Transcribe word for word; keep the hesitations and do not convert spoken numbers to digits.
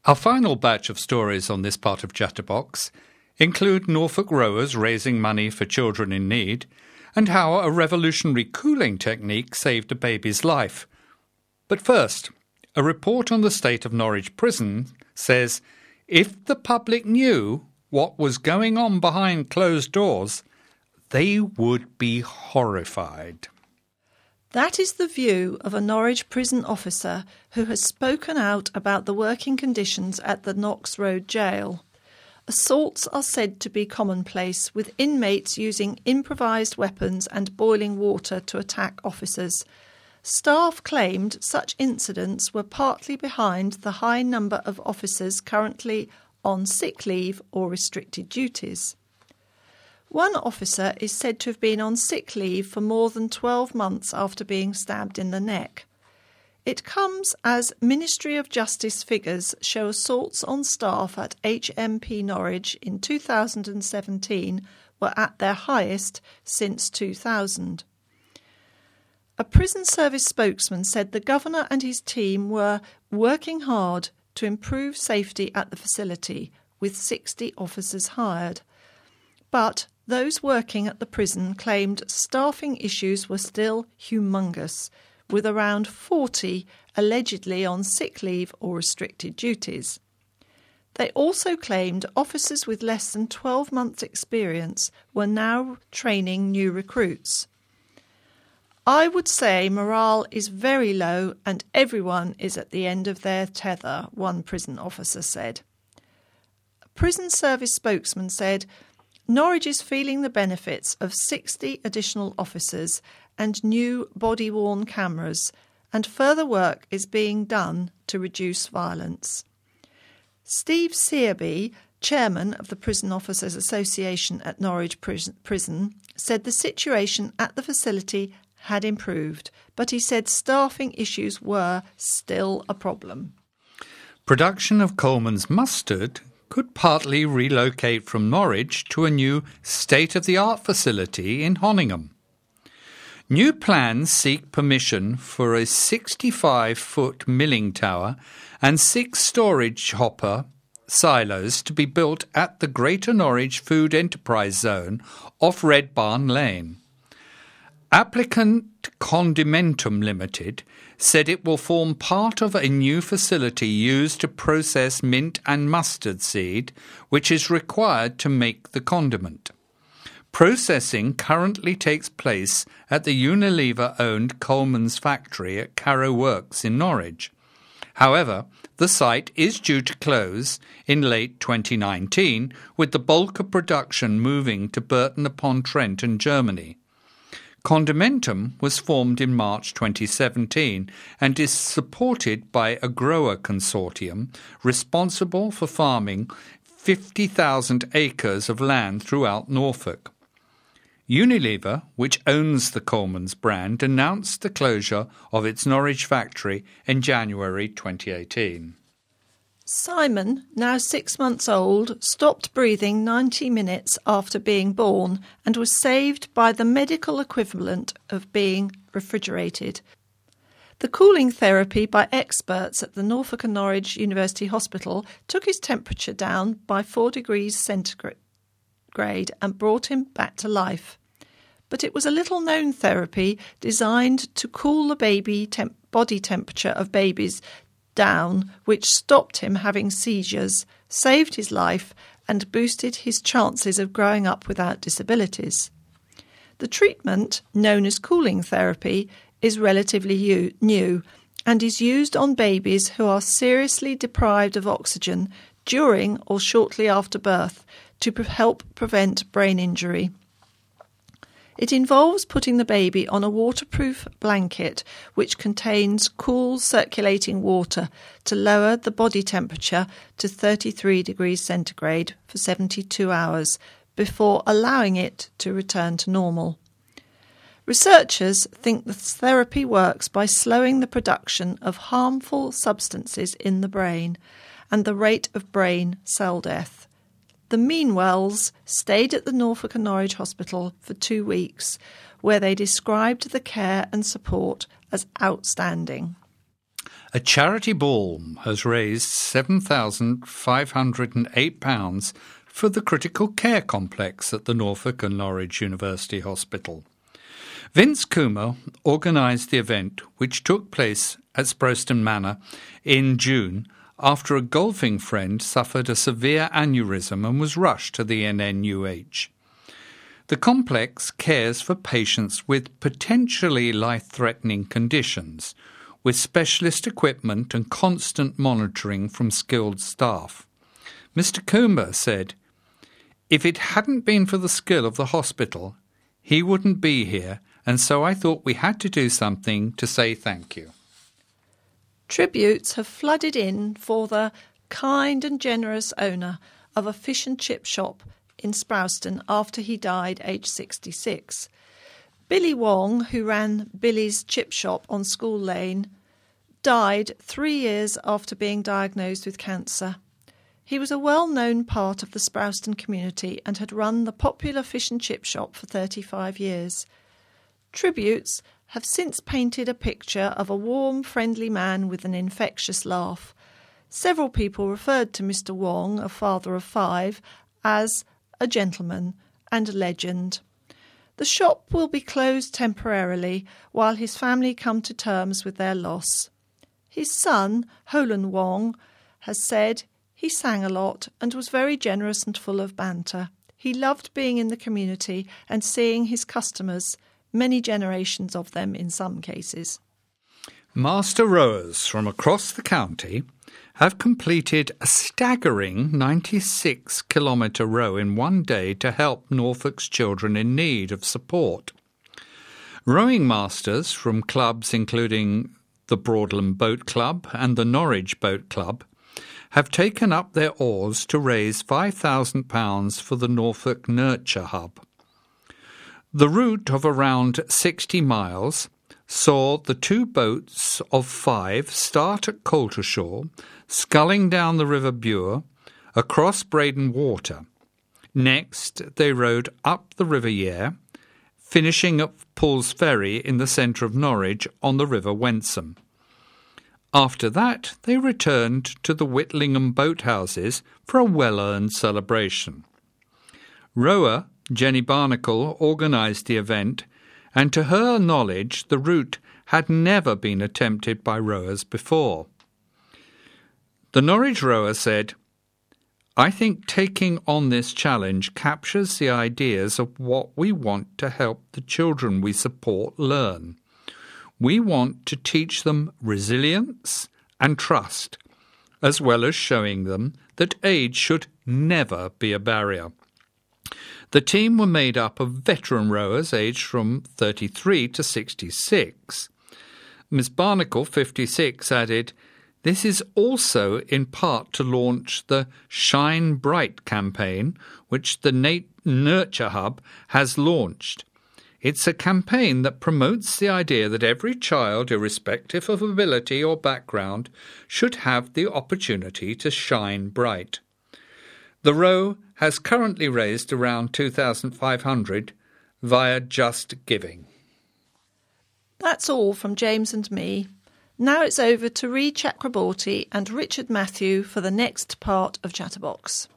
Our final batch of stories on this part of Chatterbox include Norfolk rowers raising money for children in need and how a revolutionary cooling technique saved a baby's life. But first, a report on the state of Norwich Prison says if the public knew what was going on behind closed doors, they would be horrified. That is the view of a Norwich prison officer who has spoken out about the working conditions at the Knox Road Jail. Assaults are said to be commonplace, with inmates using improvised weapons and boiling water to attack officers. Staff claimed such incidents were partly behind the high number of officers currently on sick leave or restricted duties. One officer is said to have been on sick leave for more than twelve months after being stabbed in the neck. It comes as Ministry of Justice figures show assaults on staff at H M P Norwich in two thousand seventeen were at their highest since two thousand. A prison service spokesman said the governor and his team were working hard to improve safety at the facility, with sixty officers hired. But those working at the prison claimed staffing issues were still humongous, with around forty allegedly on sick leave or restricted duties. They also claimed officers with less than twelve months' experience were now training new recruits. I would say morale is very low and everyone is at the end of their tether, one prison officer said. A prison service spokesman said, Norwich is feeling the benefits of sixty additional officers and new body-worn cameras, and further work is being done to reduce violence. Steve Searby, chairman of the Prison Officers Association at Norwich Prison, said the situation at the facility had improved, but he said staffing issues were still a problem. Production of Coleman's mustard could partly relocate from Norwich to a new state-of-the-art facility in Honingham. New plans seek permission for a sixty-five foot milling tower and six storage hopper silos to be built at the Greater Norwich Food Enterprise Zone off Red Barn Lane. Applicant Condimentum Limited said it will form part of a new facility used to process mint and mustard seed, which is required to make the condiment. Processing currently takes place at the Unilever-owned Coleman's factory at Carrow Works in Norwich. However, the site is due to close in late twenty nineteen, with the bulk of production moving to Burton-upon-Trent in Germany. Condimentum was formed in March twenty seventeen and is supported by a grower consortium responsible for farming fifty thousand acres of land throughout Norfolk. Unilever, which owns the Coleman's brand, announced the closure of its Norwich factory in January twenty eighteen. Simon, now six months old, stopped breathing ninety minutes after being born and was saved by the medical equivalent of being refrigerated. The cooling therapy by experts at the Norfolk and Norwich University Hospital took his temperature down by four degrees centigrade and brought him back to life. But it was a little-known therapy designed to cool the baby temp- body temperature of babies down, which stopped him having seizures, saved his life, and boosted his chances of growing up without disabilities. The treatment, known as cooling therapy, is relatively u- new and is used on babies who are seriously deprived of oxygen during or shortly after birth to pre- help prevent brain injury. It involves putting the baby on a waterproof blanket which contains cool circulating water to lower the body temperature to thirty-three degrees centigrade for seventy-two hours before allowing it to return to normal. Researchers think the therapy works by slowing the production of harmful substances in the brain and the rate of brain cell death. The Meanwells stayed at the Norfolk and Norwich Hospital for two weeks, where they described the care and support as outstanding. A charity ball has raised seven thousand five hundred eight pounds for the critical care complex at the Norfolk and Norwich University Hospital. Vince Coomer organised the event, which took place at Sprowston Manor in June after a golfing friend suffered a severe aneurysm and was rushed to the N N U H. The complex cares for patients with potentially life-threatening conditions, with specialist equipment and constant monitoring from skilled staff. Mister Coomer said, "If it hadn't been for the skill of the hospital, he wouldn't be here, and so I thought we had to do something to say thank you." Tributes have flooded in for the kind and generous owner of a fish and chip shop in Sprowston after he died aged sixty-six. Billy Wong, who ran Billy's Chip Shop on School Lane, died three years after being diagnosed with cancer. He was a well-known part of the Sprowston community and had run the popular fish and chip shop for thirty-five years. Tributes have since painted a picture of a warm, friendly man with an infectious laugh. Several people referred to Mister Wong, a father of five, as a gentleman and a legend. The shop will be closed temporarily while his family come to terms with their loss. His son, Holan Wong, has said he sang a lot and was very generous and full of banter. He loved being in the community and seeing his customers, many generations of them in some cases. Master rowers from across the county have completed a staggering ninety-six kilometre row in one day to help Norfolk's children in need of support. Rowing masters from clubs including the Broadland Boat Club and the Norwich Boat Club have taken up their oars to raise five thousand pounds for the Norfolk Nurture Hub. The route of around sixty miles saw the two boats of five start at Coltershall, sculling down the River Bure, across Breydon Water. Next, they rowed up the River Yare, finishing at Paul's Ferry in the centre of Norwich on the River Wensum. After that, they returned to the Whitlingham boathouses for a well-earned celebration. Rower Jenny Barnacle organised the event, and to her knowledge the route had never been attempted by rowers before. The Norwich rower said, "I think taking on this challenge captures the ideas of what we want to help the children we support learn. We want to teach them resilience and trust, as well as showing them that age should never be a barrier." The team were made up of veteran rowers aged from thirty-three to sixty-six. Miss Barnacle, fifty-six, added, "This is also in part to launch the Shine Bright campaign, which the Nat- Nurture Hub has launched. It's a campaign that promotes the idea that every child, irrespective of ability or background, should have the opportunity to shine bright." The row has currently raised around two thousand five hundred via Just Giving. That's all from James and me. Now it's over to Reed Chakraborty and Richard Matthew for the next part of Chatterbox.